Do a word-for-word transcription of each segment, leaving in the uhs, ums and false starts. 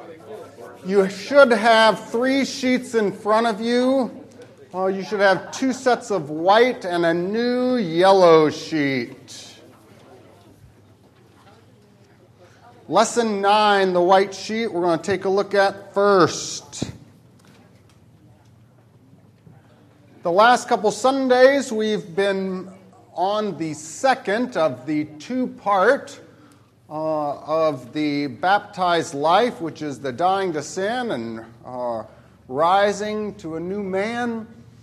You should have three sheets in front of you. Uh, you should have two sets of white and a new yellow sheet. Lesson nine, the white sheet, we're going to take a look at first. The last couple Sundays, we've been on the second of the two-part uh, of the baptized life, which is the dying to sin and uh, rising to a new man.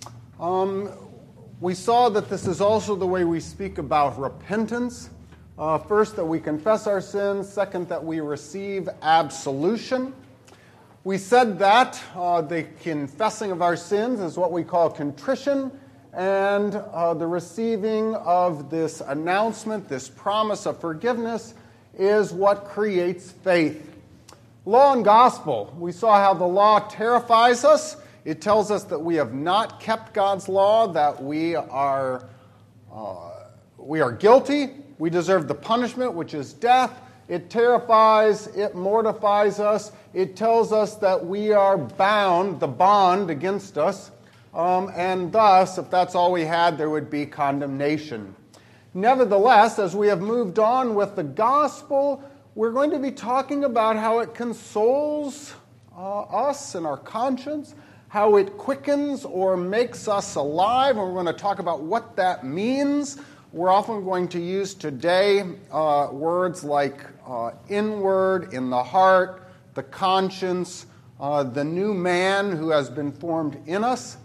Um, we saw that this is also the way we speak about repentance. Uh, first, that we confess our sins. Second, that we receive absolution. We said that uh, the confessing of our sins is what we call contrition, and uh, the receiving of this announcement, this promise of forgiveness, is what creates faith. Law and gospel. We saw how the law terrifies us. It tells us that we have not kept God's law, that we are uh, we are guilty. We deserve the punishment, which is death. It terrifies, it mortifies us. It tells us that we are bound, the bond against us. Um, and thus, if that's all we had, there would be condemnation. Nevertheless, as we have moved on with the gospel, we're going to be talking about how it consoles uh, us and our conscience, how it quickens or makes us alive, and we're going to talk about what that means. We're often going to use today uh, words like uh, inward, in the heart, the conscience, uh, the new man who has been formed in us.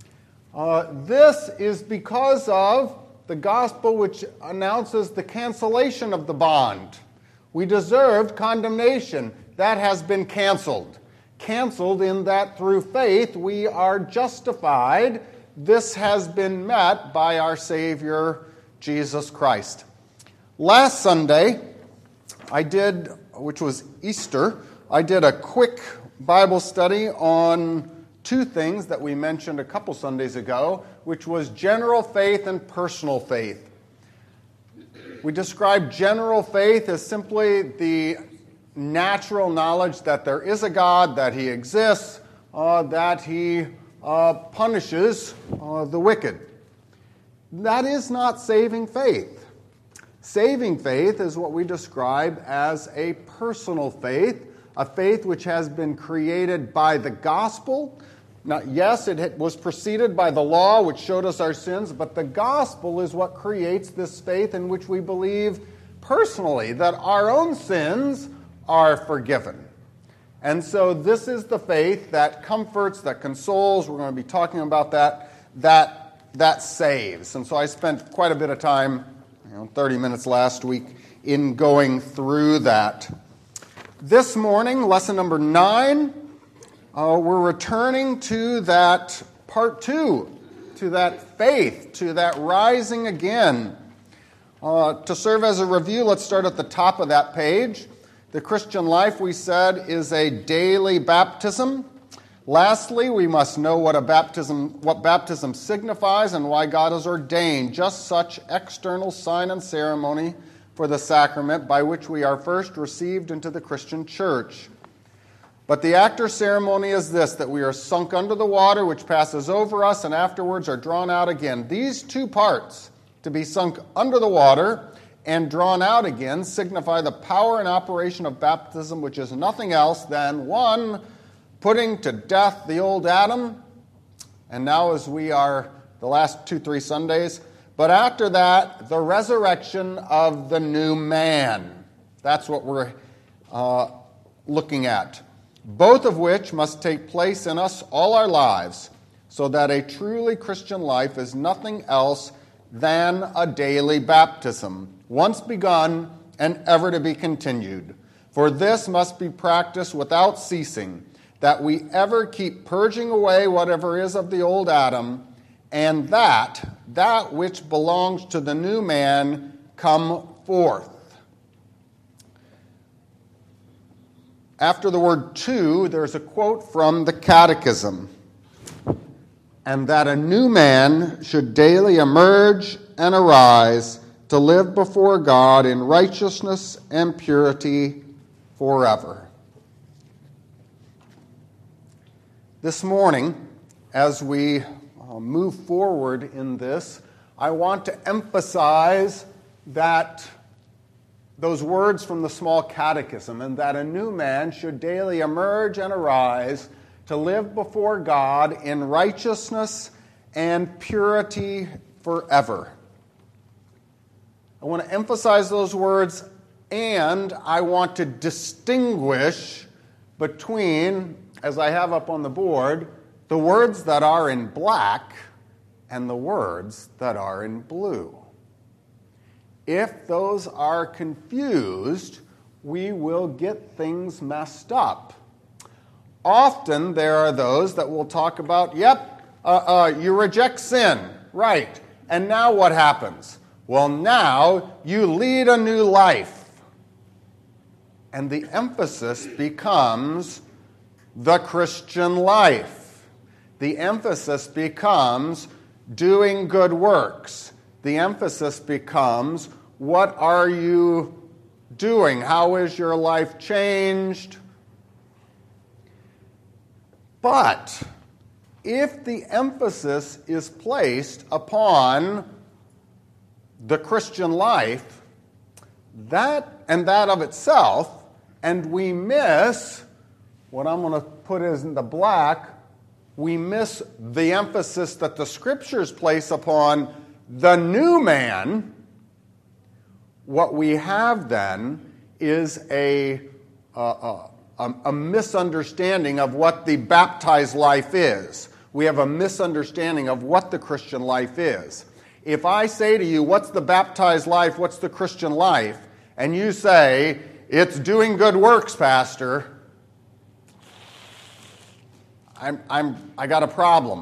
Uh, this is because of the gospel, which announces the cancellation of the bond. We deserved condemnation. That has been canceled. Canceled in that through faith we are justified. This has been met by our Savior, Jesus Christ. Last Sunday, I did, which was Easter, I did a quick Bible study on two things that we mentioned a couple Sundays ago, which was general faith and personal faith. We described general faith as simply the natural knowledge that there is a God, that He exists, uh, that He uh, punishes uh, the wicked. That is not saving faith. Saving faith is what we describe as a personal faith, a faith which has been created by the gospel. Now, yes, it was preceded by the law, which showed us our sins, but the gospel is what creates this faith in which we believe personally that our own sins are forgiven. And so this is the faith that comforts, that consoles. We're going to be talking about that, that, that saves. And so I spent quite a bit of time, you know, thirty minutes last week, in going through that. This morning, lesson number nine, uh, we're returning to that part two, to that faith, to that rising again. Uh, to serve as a review, let's start at the top of that page. The Christian life, we said, is a daily baptism. Lastly, we must know what a baptism, what baptism signifies and why God has ordained just such external sign and ceremony for the sacrament by which we are first received into the Christian church. But the after ceremony is this, that we are sunk under the water, which passes over us, and afterwards are drawn out again. These two parts, to be sunk under the water and drawn out again, signify the power and operation of baptism, which is nothing else than, one, putting to death the old Adam, and now as we are the last two, three Sundays, but after that, the resurrection of the new man. That's what we're uh, looking at. Both of which must take place in us all our lives, so that a truly Christian life is nothing else than a daily baptism, once begun and ever to be continued. For this must be practiced without ceasing, that we ever keep purging away whatever is of the old Adam, and that, that which belongs to the new man, come forth. After the word to, there's a quote from the Catechism. And that a new man should daily emerge and arise to live before God in righteousness and purity forever. This morning, as we uh, move forward in this, I want to emphasize that those words from the Small Catechism, and that a new man should daily emerge and arise to live before God in righteousness and purity forever. I want to emphasize those words, and I want to distinguish between, as I have up on the board, the words that are in black and the words that are in blue. If those are confused, we will get things messed up. Often there are those that will talk about, yep, uh, uh, you reject sin, right, and now what happens? Well, now you lead a new life. And the emphasis becomes the Christian life. The emphasis becomes doing good works. The emphasis becomes, what are you doing? How is your life changed? But if the emphasis is placed upon the Christian life, that and that of itself, and we miss, what I'm going to put as in the black, we miss the emphasis that the Scriptures place upon the new man, what we have then is a, a, a, a misunderstanding of what the baptized life is. We have a misunderstanding of what the Christian life is. If I say to you, what's the baptized life, what's the Christian life, and you say, it's doing good works, Pastor, I'm, I'm, I got a problem.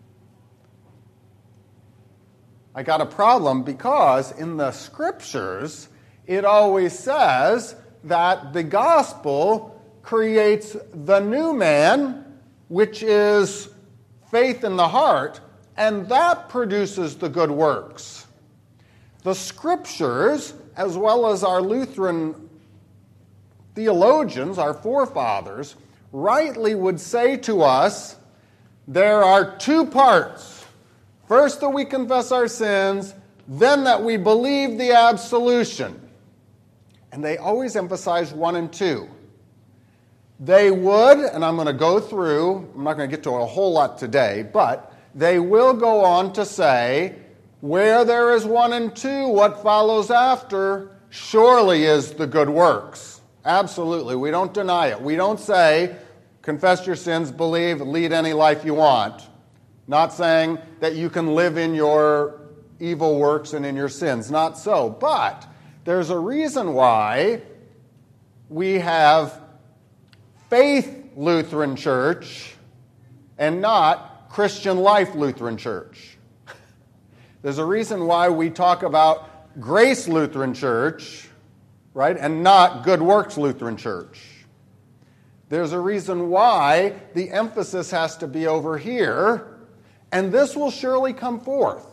I got a problem because in the Scriptures, it always says that the gospel creates the new man, which is faith in the heart, and that produces the good works. The Scriptures, as well as our Lutheran theologians, our forefathers, rightly would say to us, there are two parts. First, that we confess our sins, then that we believe the absolution. And they always emphasize one and two. They would, and I'm going to go through, I'm not going to get to a whole lot today, but they will go on to say, where there is one and two, what follows after surely is the good works. Absolutely, we don't deny it. We don't say, confess your sins, believe, lead any life you want. Not saying that you can live in your evil works and in your sins. Not so. But there's a reason why we have Faith Lutheran Church and not Christian Life Lutheran Church. There's a reason why we talk about Grace Lutheran Church, right, and not Good Works Lutheran Church. There's a reason why the emphasis has to be over here. And this will surely come forth.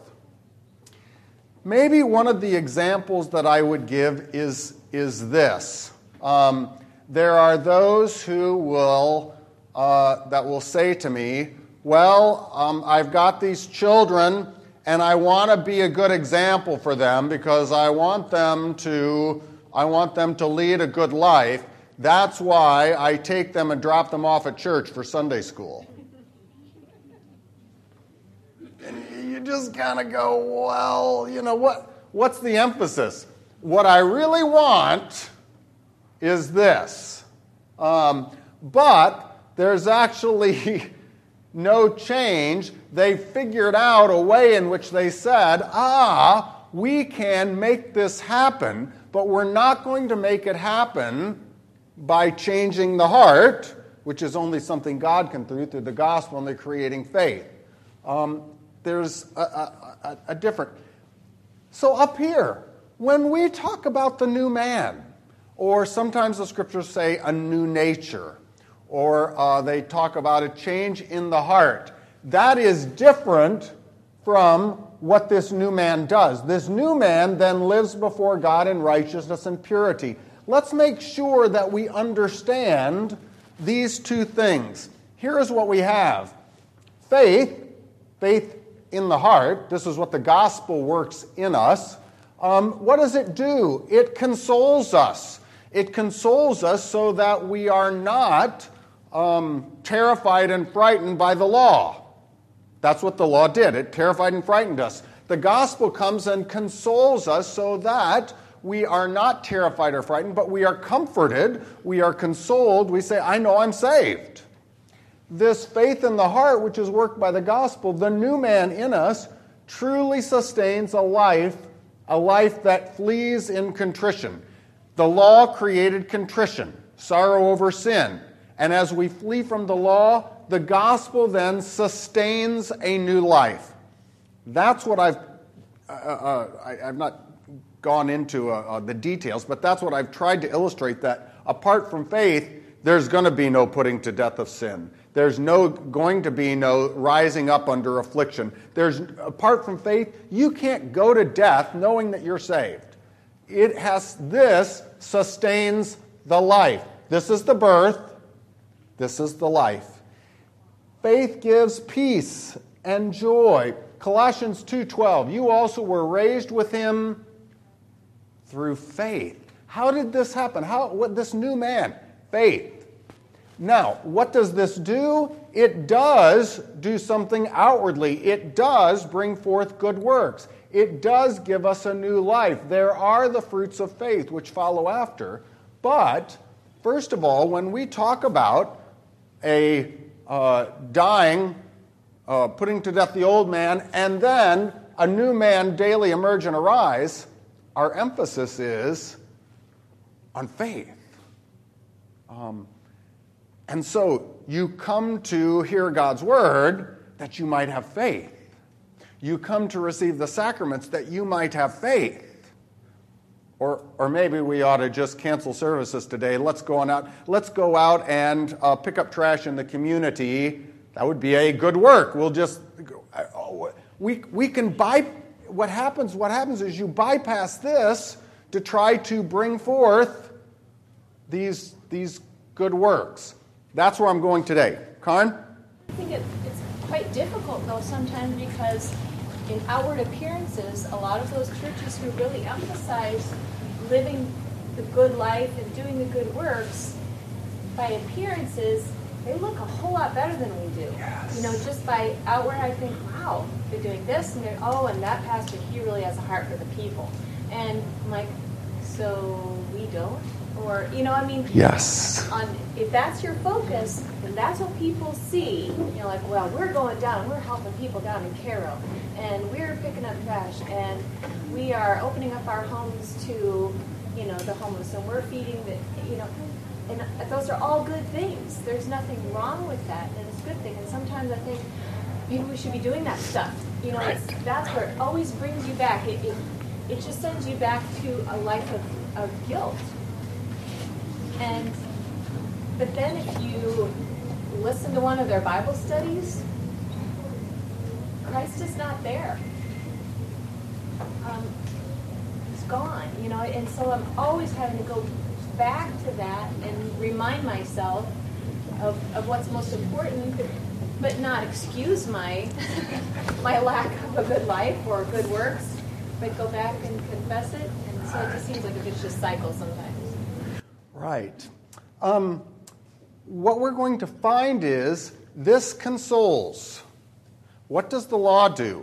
Maybe one of the examples that I would give is, is this. Um, there are those who will, uh, that will say to me, well, um, I've got these children, and I want to be a good example for them because I want them to, I want them to lead a good life. That's why I take them and drop them off at church for Sunday school. You just kind of go, well, you know, what? what's the emphasis? What I really want is this. Um, but there's actually no change. They figured out a way in which they said, ah, we can make this happen, but we're not going to make it happen by changing the heart, which is only something God can do through the gospel and the creating faith. Um, there's a, a, a, a different... So up here, when we talk about the new man, or sometimes the scriptures say a new nature, or uh, they talk about a change in the heart, that is different from what this new man does. This new man then lives before God in righteousness and purity. Let's make sure that we understand these two things. here is what we have. Faith, faith in the heart, this is what the gospel works in us. Um, what does it do? It consoles us. It consoles us so that we are not um, terrified and frightened by the law. That's what the law did. It terrified and frightened us. The gospel comes and consoles us so that we are not terrified or frightened, but we are comforted, we are consoled, we say, I know I'm saved. This faith in the heart, which is worked by the gospel, the new man in us, truly sustains a life, a life that flees in contrition. The law created contrition, sorrow over sin. And as we flee from the law, the gospel then sustains a new life. That's what I've, uh, uh, I, I've not gone into uh, uh, the details, but that's what I've tried to illustrate, that apart from faith, there's going to be no putting to death of sin. There's no going to be no rising up under affliction. There's, apart from faith, you can't go to death knowing that you're saved. It has, this sustains the life. This is the birth. This is the life. Faith gives peace and joy. Colossians two twelve, you also were raised with him through faith. How did this happen? How, what, this new man? Faith. Now, what does this do? It does do something outwardly. It does bring forth good works. It does give us a new life. There are the fruits of faith which follow after. But, first of all, when we talk about a uh, dying, uh, putting to death the old man, and then a new man daily emerge and arise, our emphasis is on faith. Um, and so you come to hear God's word that you might have faith. You come to receive the sacraments that you might have faith. Or, or maybe we ought to just cancel services today. Let's go on out. Let's go out and uh, pick up trash in the community. That would be a good work. We'll just oh, we we can buy. What happens? What happens is you bypass this to try to bring forth these these good works. That's where I'm going today. Karen? I think it, it's quite difficult though sometimes, because in outward appearances, a lot of those churches who really emphasize living the good life and doing the good works, by appearances, they look a whole lot better than we do. Yes. You know, just by outward, I think, wow, they're doing this, and they're, oh, and that pastor, he really has a heart for the people. And I'm like, so we don't? Or, you know, I mean, yes. On, if that's your focus, then that's what people see. You know, like, well, we're going down, we're helping people down in Cairo, and we're picking up trash, and we are opening up our homes to, you know, the homeless, and we're feeding the, you know, and those are all good things. There's nothing wrong with that, and it's a good thing. And sometimes I think maybe we should be doing that stuff. You know, Right. it's, that's where it always brings you back. It, it, it just sends you back to a life of, of guilt. And but then if you listen to one of their Bible studies, Christ is not there. Um, he's gone, you know, and so I'm always having to go back to that and remind myself of, of what's most important, but not excuse my my lack of a good life or good works, but go back and confess it. And so it just seems like a vicious cycle sometimes. Right. Um, what we're going to find is this consoles. What does the law do?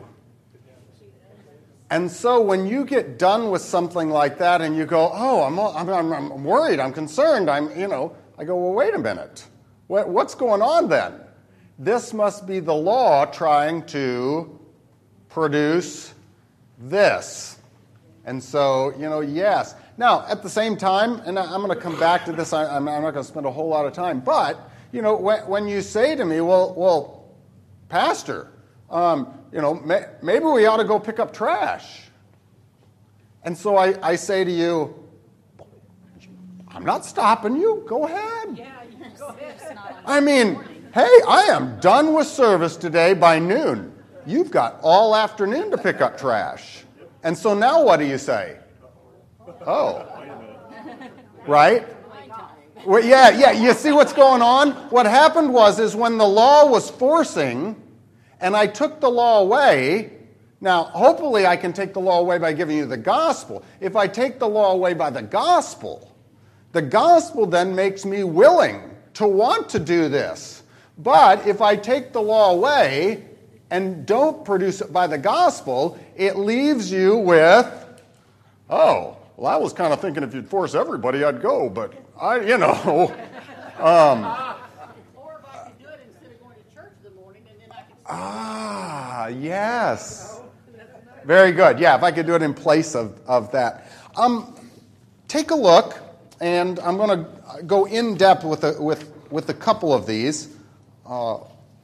And so when you get done with something like that and you go, oh, I'm, I'm, I'm worried, I'm concerned, I'm, you know, I go, well, wait a minute. What, what's going on then? This must be the law trying to produce this. And so, you know, yes. Now, at the same time, and I'm going to come back to this, I, I'm not going to spend a whole lot of time, but, you know, when, when you say to me, well, well, Pastor, um, you know, may, maybe we ought to go pick up trash. And so I, I say to you, I'm not stopping you. Go ahead. Yeah, you can go ahead. I mean, hey, I am done with service today by noon. You've got all afternoon to pick up trash. And so now what do you say? Oh. Right? Well, yeah, yeah. You see what's going on? What happened was is when the law was forcing, and I took the law away. Now, hopefully, I can take the law away by giving you the gospel. If I take the law away by the gospel, the gospel then makes me willing to want to do this. But if I take the law away and don't produce it by the gospel, it leaves you with, oh, well, I was kind of thinking if you'd force everybody, I'd go, but I, you know. Um, or if I could do it instead of going to church in the morning, and then I could. Ah, yes. Very good. Yeah, if I could do it in place of, of that. Um, take a look, and I'm going to go in depth with a, with with a couple of these. Uh,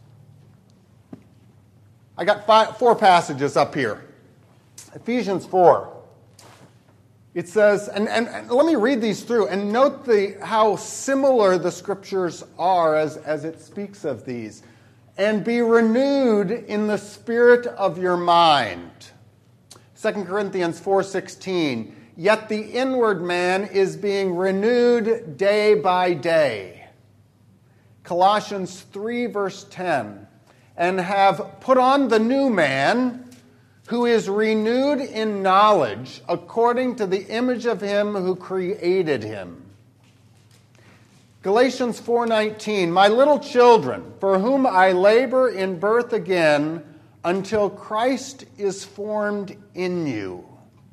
I got five, four passages up here. Ephesians four. It says, and, and, and let me read these through, and note the how similar the scriptures are as, as it speaks of these. And be renewed in the spirit of your mind. Second Corinthians four sixteen. Yet the inward man is being renewed day by day. Colossians three verse ten. And have put on the new man, who is renewed in knowledge according to the image of him who created him. Galatians four nineteen. My little children, for whom I labor in birth again, until Christ is formed in you.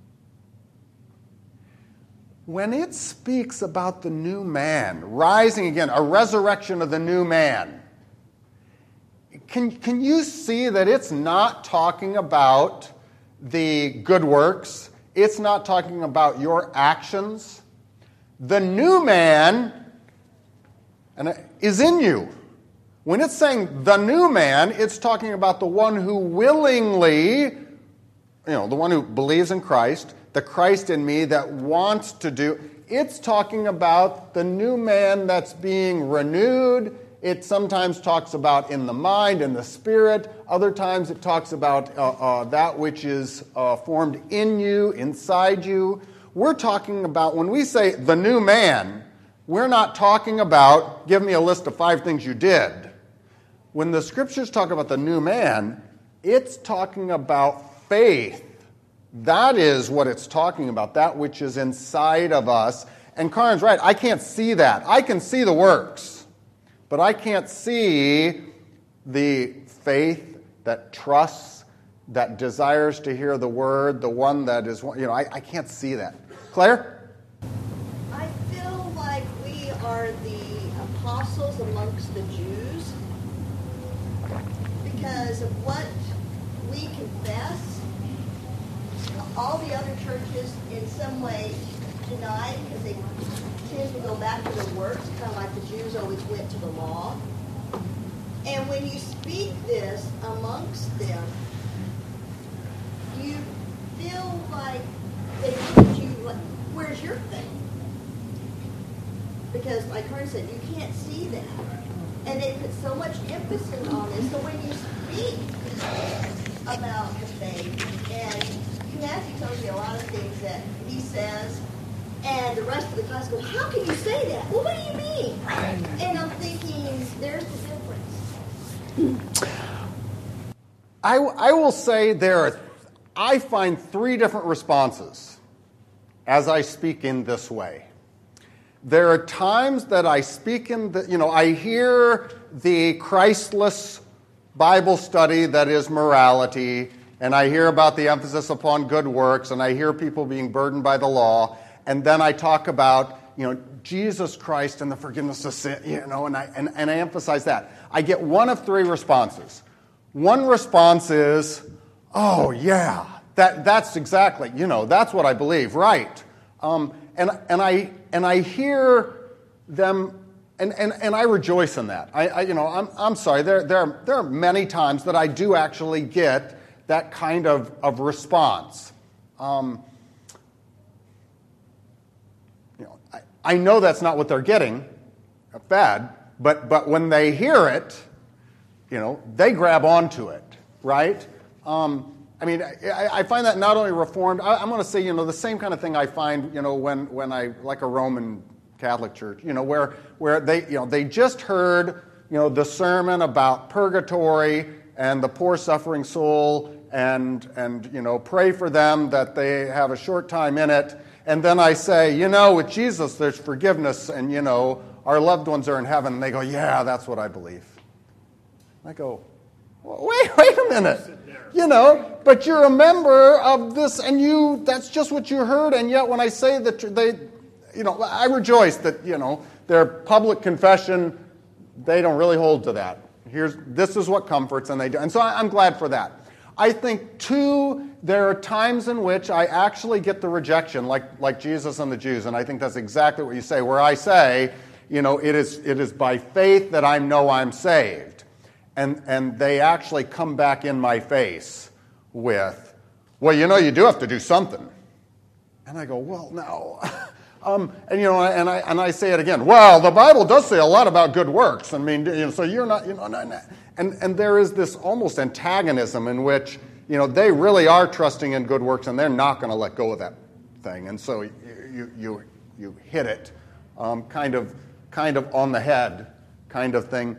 When it speaks about the new man, rising again, a resurrection of the new man, can, can you see that it's not talking about the good works? It's not talking about your actions. The new man is in you. When it's saying the new man, it's talking about the one who willingly, you know, the one who believes in Christ, the Christ in me that wants to do. It's talking about the new man that's being renewed. It sometimes talks about in the mind, in the spirit. Other times it talks about uh, uh, that which is uh, formed in you, inside you. We're talking about, when we say the new man, we're not talking about, give me a list of five things you did. When the scriptures talk about the new man, it's talking about faith. That is what it's talking about, that which is inside of us. And Karin's right, I can't see that. I can see the works, but I can't see the faith that trusts, that desires to hear the word, the one that is, you know, I, I can't see that. Claire? I feel like we are the apostles amongst the Jews because of what we confess. All the other churches in some way deny because they tend to go back to their works, kind of like the Jews always went to the law. And when you speak this amongst them, you feel like they look at you like, where's your faith? Because like Karin said, you can't see that. And they put so much emphasis on this. So when you speak about the faith, and Matthew tells you a lot of things that he says, and the rest of the class goes, how can you say that? Well, what do you mean? Right. And I'm thinking, there's the difference. I, I will say there are, I find three different responses as I speak in this way. There are times that I speak in the, you know, I hear the Christless Bible study that is morality, and I hear about the emphasis upon good works, and I hear people being burdened by the law, and then I talk about, you know, Jesus Christ and the forgiveness of sin, you know, and I, and, and I emphasize that. I get one of three responses. One response is, oh, yeah, that, that's exactly, you know, that's what I believe, right. Um, and, and, I, and I hear them, and, and, and I rejoice in that. I, I you know, I'm, I'm sorry, there, there, there are many times that I do actually get that kind of, of response. Um, you know, I, I know that's not what they're getting, bad, but, but when they hear it, you know, they grab onto it, right? Um, I mean, I, I find that not only Reformed, I, I'm going to say, you know, the same kind of thing I find, you know, when, when I, like a Roman Catholic Church, you know, where where they, you know, they just heard, you know, the sermon about purgatory and the poor suffering soul, and and you know, pray for them that they have a short time in it. And then I say, you know, with Jesus there's forgiveness, and you know, our loved ones are in heaven. And they go, yeah, that's what I believe. I go, well, wait, wait a minute. You know, but you're a member of this, and you, that's just what you heard, and yet when I say that they, you know, I rejoice that, you know, their public confession, they don't really hold to that. Here's, this is what comforts, and they do. And so I'm glad for that. I think, too, there are times in which I actually get the rejection, like, like Jesus and the Jews, and I think that's exactly what you say, where I say, you know, it is, it is by faith that I know I'm saved. And and they actually come back in my face with, well, you know, you do have to do something. And I go, well, no. um, and, you know, and I and I say it again. Well, the Bible does say a lot about good works. I mean, you know, so you're not, you know, not, not. And, and there is this almost antagonism in which, you know, they really are trusting in good works, and they're not going to let go of that thing. And so you you you, you hit it um, kind of kind of on the head kind of thing.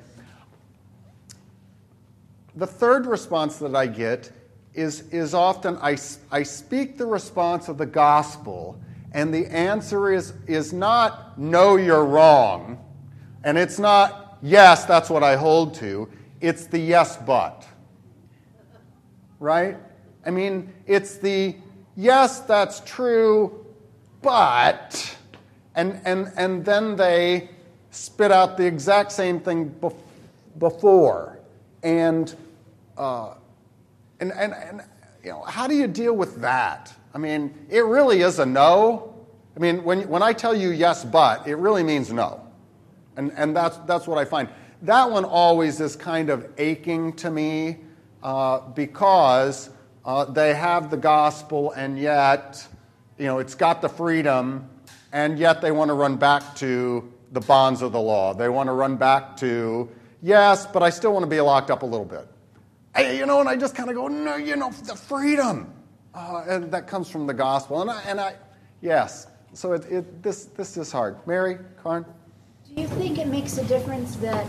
The third response that I get is, is often I, I speak the response of the gospel, and the answer is, is not, no, you're wrong, and it's not, yes, that's what I hold to. It's the yes, but. Right? I mean, it's the, yes, that's true, but, and, and, and then they spit out the exact same thing bef- before. And, uh, and, and, and, you know, how do you deal with that? I mean, it really is a no. I mean, when, when I tell you yes, but, it really means no. And, and that's, that's what I find. That one always is kind of aching to me uh, because uh, they have the gospel, and yet, you know, it's got the freedom, and yet they want to run back to the bonds of the law. They want to run back to, yes, but I still want to be locked up a little bit. I, you know, and I just kind of go, no, you know, the freedom. Uh, and that comes from the gospel. And I, and I yes. So it, it, this, this is hard. Mary, Karn? Do you think it makes a difference that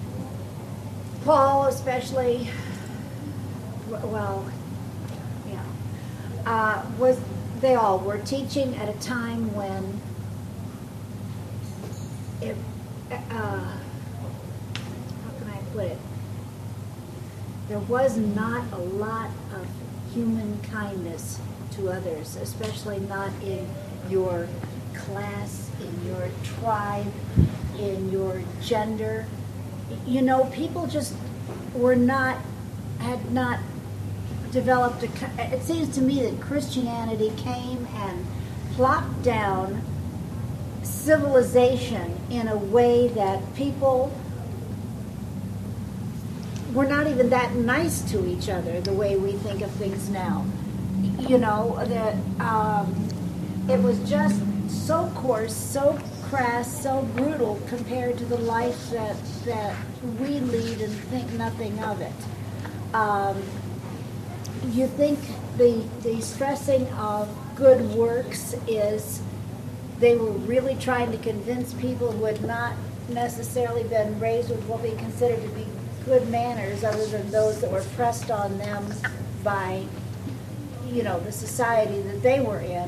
Paul especially, well, you know, uh, was, they all were teaching at a time when it, uh, how can I put it? There was not a lot of human kindness to others, especially not in your class, in your tribe, in your gender. You know, people just were not, had not developed a, it seems to me that Christianity came and plopped down civilization in a way that people we're not even that nice to each other the way we think of things now. You know, that um, it was just so coarse, so crass, so brutal compared to the life that that we lead and think nothing of it. Um, you think the the stressing of good works is they were really trying to convince people who had not necessarily been raised with what we consider to be good manners, other than those that were pressed on them by, you know, the society that they were in,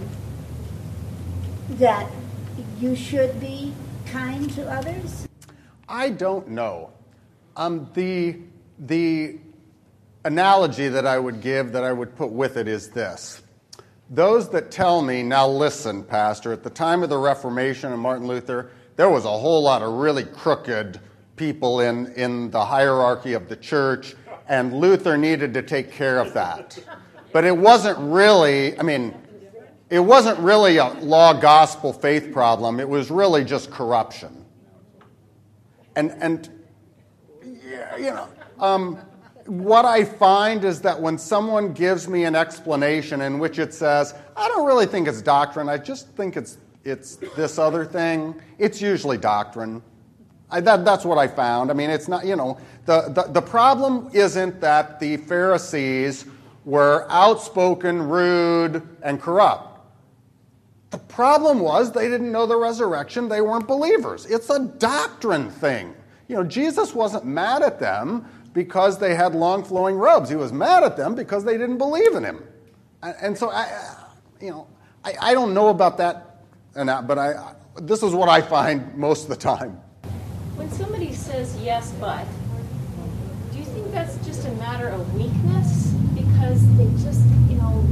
that you should be kind to others? I don't know. Um, the the analogy that I would give, that I would put with it, is this. Those that tell me, now listen, Pastor, at the time of the Reformation and Martin Luther, there was a whole lot of really crooked people in, in the hierarchy of the church, and Luther needed to take care of that. But it wasn't really, I mean, it wasn't really a law, gospel, faith problem. It was really just corruption. And, and yeah, you know, um, what I find is that when someone gives me an explanation in which it says, I don't really think it's doctrine, I just think it's it's this other thing, it's usually doctrine. I, that, that's what I found. I mean, it's not, you know, the, the, the problem isn't that the Pharisees were outspoken, rude, and corrupt. The problem was they didn't know the resurrection. They weren't believers. It's a doctrine thing. You know, Jesus wasn't mad at them because they had long flowing robes. He was mad at them because they didn't believe in him. And so, I, you know, I, I don't know about that, and that, but I, this is what I find most of the time. When somebody says yes, but, do you think that's just a matter of weakness? Because they just, you know,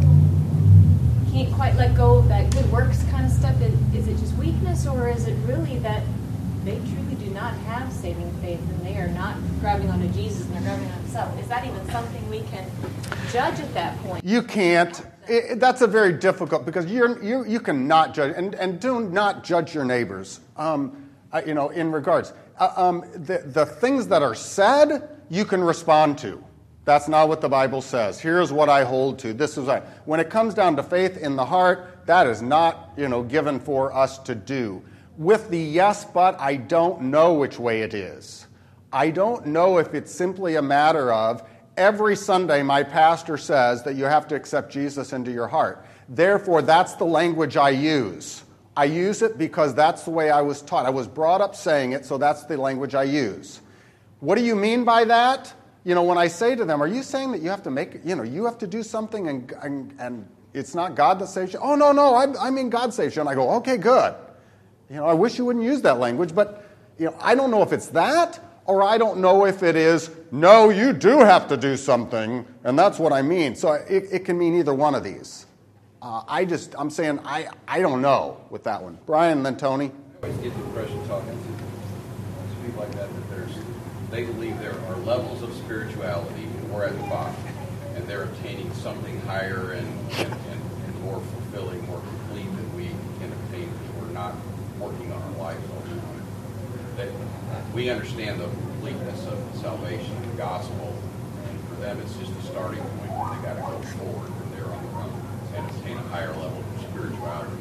can't quite let go of that good works kind of stuff? Is, is it just weakness, or is it really that they truly do not have saving faith and they are not grabbing onto Jesus and they're grabbing on themselves? Is that even something we can judge at that point? You can't. It, that's a very difficult, because you're, you you cannot judge, and, and do not judge your neighbors. Um, uh, you know, in regards, uh, um, the the things that are said, you can respond to. That's not what the Bible says. Here's what I hold to. This is I. When it comes down to faith in the heart, that is not, you know, given for us to do. With the yes, but, I don't know which way it is. I don't know if it's simply a matter of every Sunday my pastor says that you have to accept Jesus into your heart. Therefore, that's the language I use. I use it because that's the way I was taught. I was brought up saying it, so that's the language I use. What do you mean by that? You know, when I say to them, are you saying that you have to make, you know, you have to do something and and, and it's not God that saves you? Oh, no, no, I, I mean God saves you. And I go, okay, good. You know, I wish you wouldn't use that language, but, you know, I don't know if it's that, or I don't know if it is, no, you do have to do something, and that's what I mean. So it, it can mean either one of these. Uh, I just, I'm saying, I, I don't know with that one. Brian, then Tony. I always get the impression talking to people like that, that there's, they believe there are levels of spirituality, and we're at the bottom, and they're obtaining something higher and, and, and, and more fulfilling, more complete than we can obtain because we're not working on our lives all the time. That we understand the completeness of salvation and the gospel, and for them it's just a starting point, and they got to go forward from there on their own and obtain a higher level of spirituality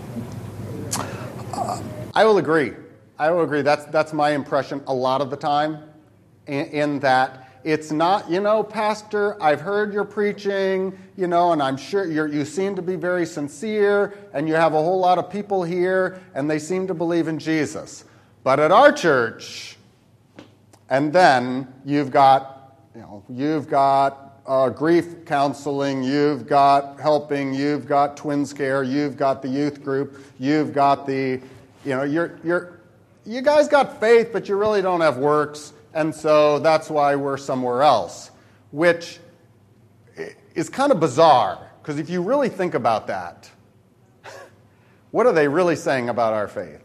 or something. Uh, I will agree. I will agree. That's that's my impression a lot of the time, in, in that it's not, you know, Pastor, I've heard your preaching, you know, and I'm sure you're, you seem to be very sincere, and you have a whole lot of people here, and they seem to believe in Jesus. But at our church, and then you've got, you know, you've got uh, grief counseling, you've got helping, you've got twin scare, you've got the youth group, you've got the, you know, you're you're you guys got faith, but you really don't have works. And so that's why we're somewhere else, which is kind of bizarre, because if you really think about that, what are they really saying about our faith?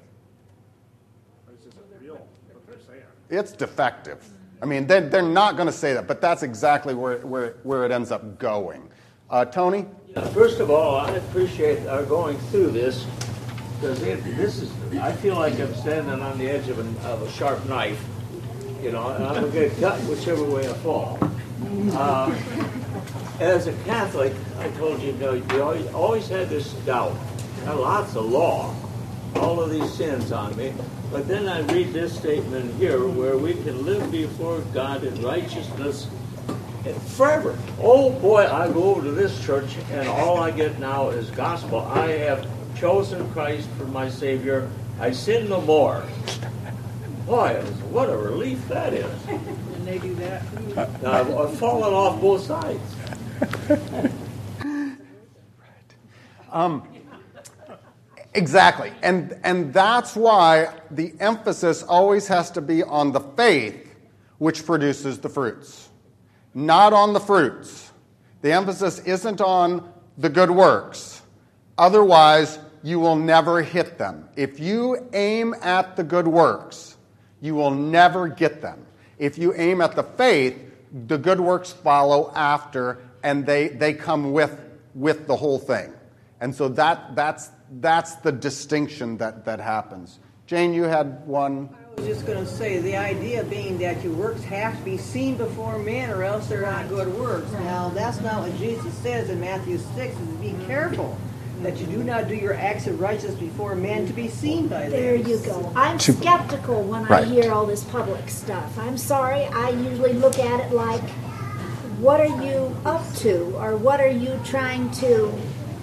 This isn't real, what they're saying. It's defective. I mean, they're, they're not going to say that, but that's exactly where, where, where it ends up going. Uh, Tony? Yeah, first of all, I appreciate our going through this, because this is, I feel like I'm standing on the edge of, an, of a sharp knife. You know, and I'm going to get cut whichever way I fall. Uh, as a Catholic, I told you, you know, you always, always had this doubt. I had lots of law, all of these sins on me. But then I read this statement here, where we can live before God in righteousness forever. Oh boy, I go over to this church, and all I get now is gospel. I have chosen Christ for my Savior. I sin no more. Boy, what a relief that is. And they do that. Now, I've fallen off both sides. Um, exactly. And, and that's why the emphasis always has to be on the faith which produces the fruits, not on the fruits. The emphasis isn't on the good works. Otherwise, you will never hit them. If you aim at the good works, you will never get them. If you aim at the faith, the good works follow after, and they, they come with, with the whole thing. And so that that's that's the distinction that, that happens. Jane, you had one. I was just going to say, the idea being that your works have to be seen before men, or else they're not good works. Now, that's not what Jesus says in Matthew six, is be careful that you do not do your acts of righteousness before men to be seen by them. There you go. I'm skeptical when Right. I hear all this public stuff. I'm sorry. I usually look at it like, what are you up to? Or what are you trying to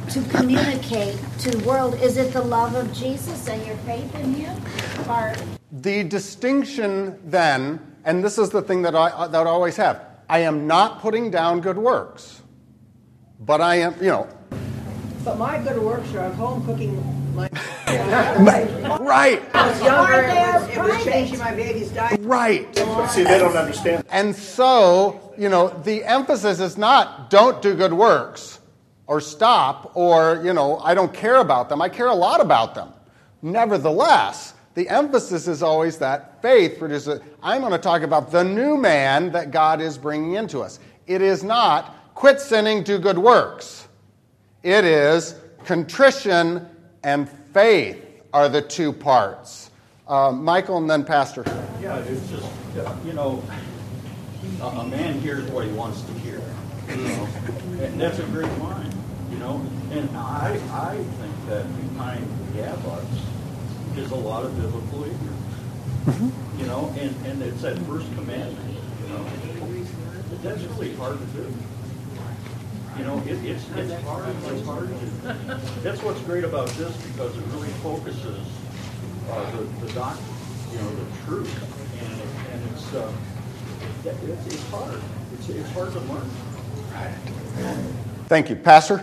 to communicate to the world? Is it the love of Jesus and your faith in him? Or The distinction then, and this is the thing that I, that I always have, I am not putting down good works, but I am, you know. But my good works are at home cooking my... Right. I was younger, it was, it was private. changing my baby's diet. Right. See, they don't understand. And so, you know, the emphasis is not don't do good works or stop or, you know, I don't care about them. I care a lot about them. Nevertheless, the emphasis is always that faith produces. I'm going to talk about the new man that God is bringing into us. It is not quit sinning, do good works. It is contrition and faith are the two parts. Uh, Michael and then Pastor. Yeah, it's just, uh, you know, a, a man hears what he wants to hear, you know, and that's a great line, you know, and I I think that behind Gabbuts is a lot of biblical ignorance, mm-hmm. you know, and, and it's that first commandment, you know, that's really hard to do. You know, it, it's, it's hard, it's hard to, that's what's great about this, because it really focuses uh, the, the doctrine, you know, the truth, and, it, and it's, uh, it's, it's hard, it's, it's hard to learn. Thank you. Pastor?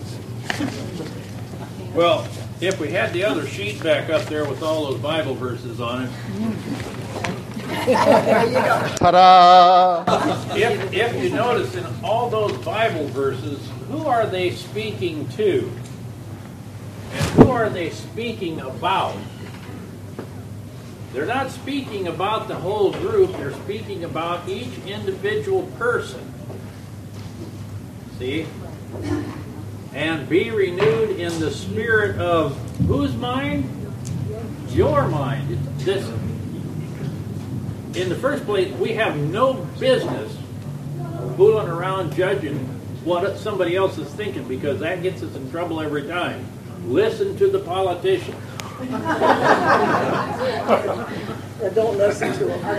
Well, if we had the other sheet back up there with all those Bible verses on it. Ta-da! If, if you notice in all those Bible verses, who are they speaking to? And who are they speaking about? They're not speaking about the whole group. They're speaking about each individual person. See? And be renewed in the spirit of whose mind? Your mind. This, in the first place, we have no business fooling around judging what somebody else is thinking, because that gets us in trouble every time. Listen to the politicians. Don't listen to them.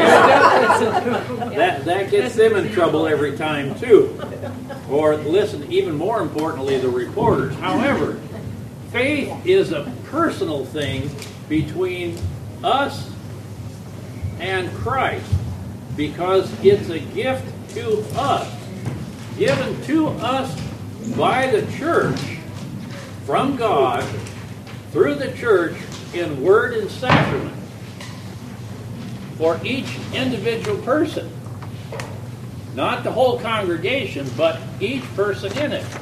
That, that gets them in trouble every time, too. Or listen, even more importantly, the reporters. However, faith is a personal thing between us and Christ, because it's a gift to us, given to us by the church, from God, through the church, in word and sacrament, for each individual person. Not the whole congregation, but each person in it.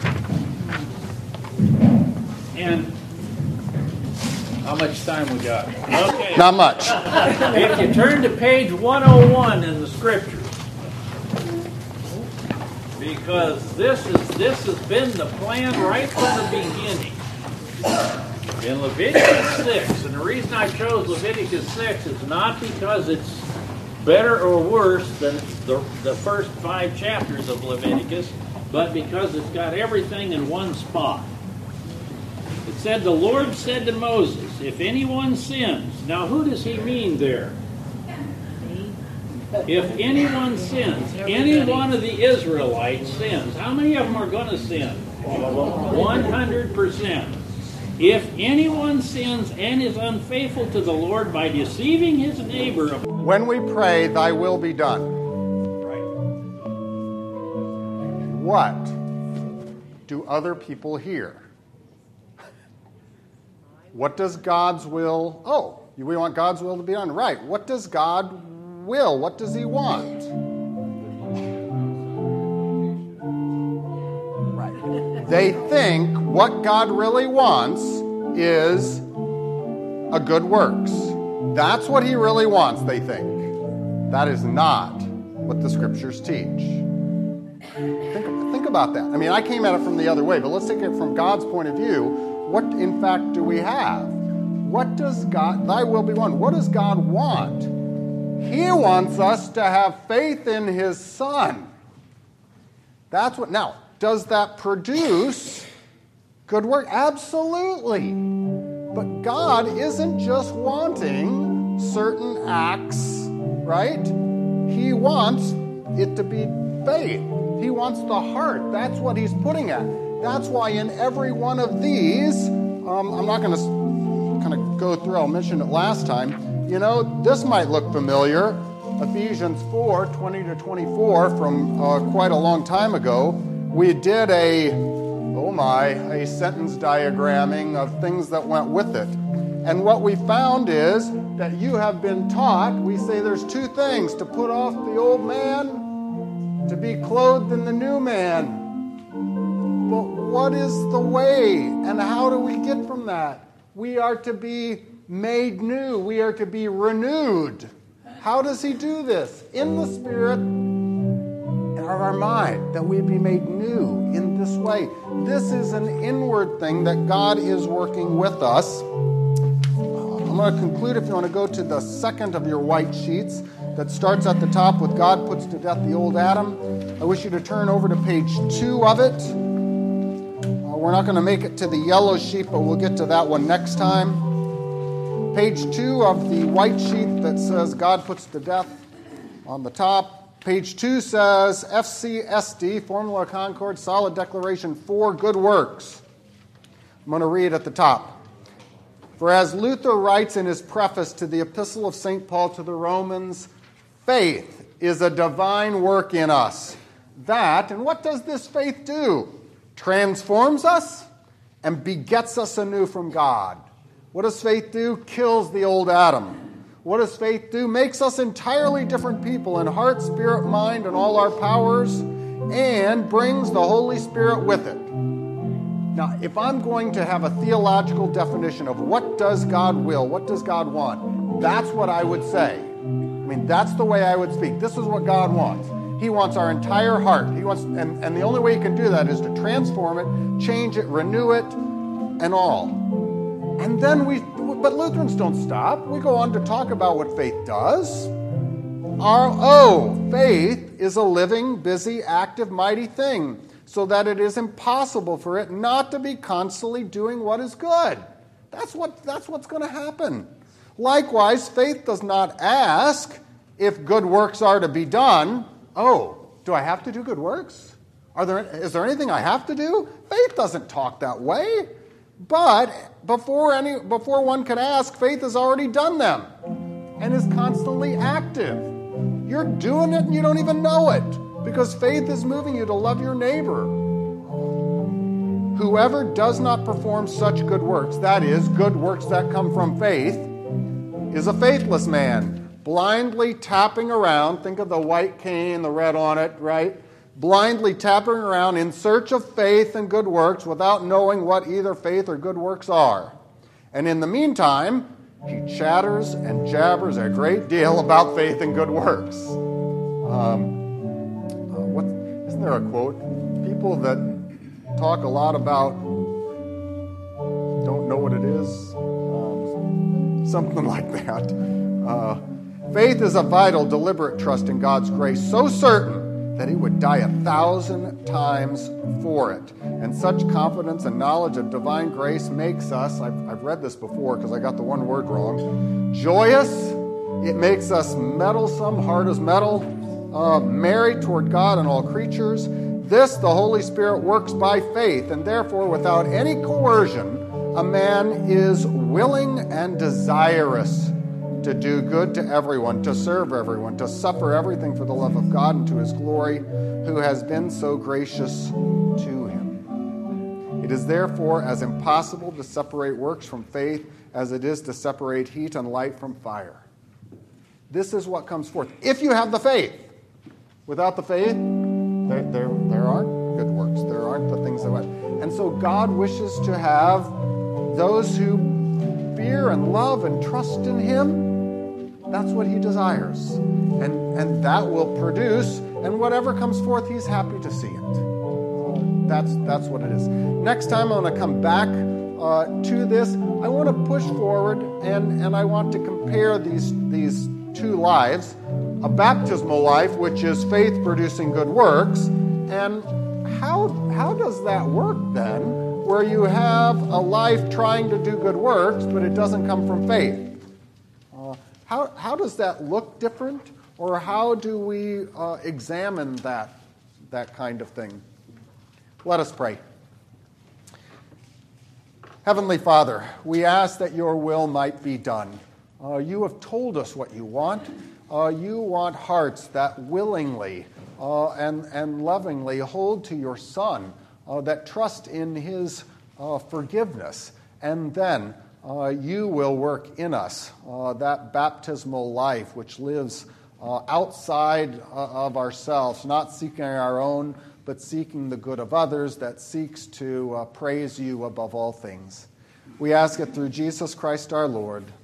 And how much time we got? Okay. Not much. If you turn to page one oh one in the Scriptures, because this is this has been the plan right from the beginning. In Leviticus six, and the reason I chose Leviticus six is not because it's better or worse than the, the first five chapters of Leviticus, but because it's got everything in one spot. It said, the Lord said to Moses, if anyone sins, now who does he mean there? If anyone sins, any one of the Israelites sins, how many of them are going to sin? one hundred percent. If anyone sins and is unfaithful to the Lord by deceiving his neighbor... When we pray, thy will be done. What do other people hear? What does God's will... Oh, we want God's will to be done. Right. What does God will? What does he want? Right. They think what God really wants is a good works. That's what he really wants, they think. That is not what the Scriptures teach. Think, think about that. I mean, I came at it from the other way, but let's take it from God's point of view. What, in fact, do we have? What does God, thy will be done, what does God want? He wants us to have faith in his Son. That's what, now, does that produce good work? Absolutely. But God isn't just wanting certain acts, right? He wants it to be faith. He wants the heart. That's what he's putting at. That's why in every one of these, um, I'm not going to kind of go through, I'll mention it last time. You know, this might look familiar. Ephesians four, twenty to twenty-four from uh, quite a long time ago. We did a, oh my, a sentence diagramming of things that went with it. And what we found is that you have been taught, we say there's two things, to put off the old man, to be clothed in the new man. But what is the way, and how do we get from that? We are to be made new. We are to be renewed. How does he do this? In the spirit of our mind, that we be made new in this way. This is an inward thing that God is working with us. I'm going to conclude. If you want to go to the second of your white sheets that starts at the top with God puts to death the old Adam, I wish you to turn over to page two of it. Uh, we're not going to make it to the yellow sheet, but we'll get to that one next time. Page two of the white sheet that says God puts to death on the top. Page two says F C S D, Formula Concord, Solid Declaration for Good Works. I'm going to read at the top. For as Luther writes in his preface to the Epistle of Saint Paul to the Romans, faith is a divine work in us. That, and what does this faith do? Transforms us and begets us anew from God. What does faith do? Kills the old Adam. What does faith do? Makes us entirely different people in heart, spirit, mind, and all our powers, and brings the Holy Spirit with it. Now, if I'm going to have a theological definition of what does God will, what does God want, that's what I would say. I mean, that's the way I would speak. This is what God wants. He wants our entire heart. He wants, and, and the only way he can do that is to transform it, change it, renew it, and all. And then we, but Lutherans don't stop. We go on to talk about what faith does. Our, oh, faith is a living, busy, active, mighty thing, so that it is impossible for it not to be constantly doing what is good. That's what, that's what's going to happen. Likewise, faith does not ask if good works are to be done. Oh, do I have to do good works? Are there, is there anything I have to do? Faith doesn't talk that way. But before any, before one could ask, faith has already done them and is constantly active. You're doing it and you don't even know it because faith is moving you to love your neighbor. Whoever does not perform such good works, that is, good works that come from faith, is a faithless man, blindly tapping around. Think of the white cane, the red on it, right? Blindly tapping around in search of faith and good works without knowing what either faith or good works are. And in the meantime, he chatters and jabbers a great deal about faith and good works. Um, uh, what, isn't there a quote? People that talk a lot about don't know what it is. Um, something like that. Uh, faith is a vital, deliberate trust in God's grace, so certain that he would die a thousand times for it. And such confidence and knowledge of divine grace makes us, I've, I've read this before because I got the one word wrong, joyous. It makes us mettlesome, hard as metal, uh, married toward God and all creatures. This the Holy Spirit works by faith, and therefore without any coercion, a man is willing and desirous to do good to everyone, to serve everyone, to suffer everything for the love of God and to his glory, who has been so gracious to him. It is therefore as impossible to separate works from faith as it is to separate heat and light from fire. This is what comes forth. If you have the faith. Without the faith, there, there, there aren't good works. There aren't the things that... And so God wishes to have those who fear and love and trust in him. That's what he desires. And, and that will produce, and whatever comes forth, he's happy to see it. That's, that's what it is. Next time I'm going to come back uh, to this. I want to push forward, and, and I want to compare these, these two lives. A baptismal life, which is faith producing good works, and how, how does that work then, where you have a life trying to do good works, but it doesn't come from faith? Uh, how, how does that look different, or how do we uh, examine that, that kind of thing? Let us pray. Heavenly Father, we ask that your will might be done. Uh, you have told us what you want. Uh, you want hearts that willingly uh, and, and lovingly hold to your Son, uh, that trust in his uh, forgiveness, and then uh, you will work in us uh, that baptismal life which lives uh, outside uh, of ourselves, not seeking our own, but seeking the good of others, that seeks to uh, praise you above all things. We ask it through Jesus Christ our Lord.